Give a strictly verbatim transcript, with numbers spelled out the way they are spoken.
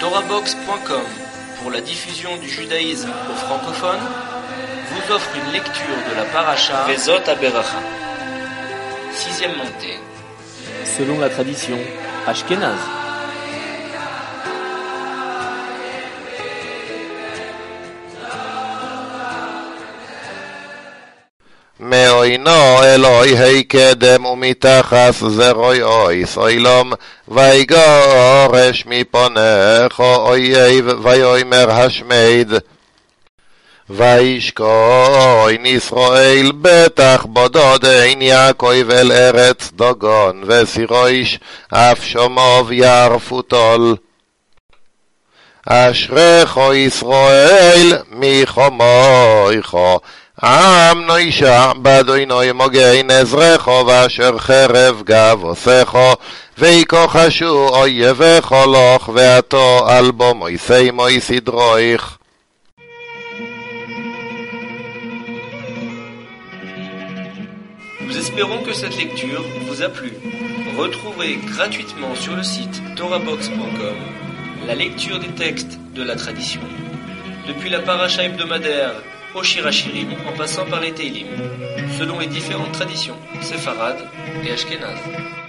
Torahbox point com, pour la diffusion du judaïsme aux francophones, vous offre une lecture de la paracha Vezot HaBeracha. Sixième montée. Selon la tradition ashkénaze. מאוינו אלוהי היקדם ומתחס זרוי אויס אוילום ויגורש מפונך אויב ויאמר השמיד וישכון ישראל בטח בודד אין יעקב אל ארץ דגון וסירויש אף שומוב ירפוטול אשריך ישראל מחומויך עם נוישע באדוני מגן עזרך ואשר חרב גבוסך ויקוחשו אויבך לך ועתו על בו מויסי מויסי דרויך. Nous espérons que cette lecture vous a plu. Retrouvez gratuitement sur le site Torahbox point com la lecture des textes de la tradition, depuis la paracha hebdomadaire au Shir HaShirim, en passant par les Teilim, selon les différentes traditions séfarades et ashkénazes.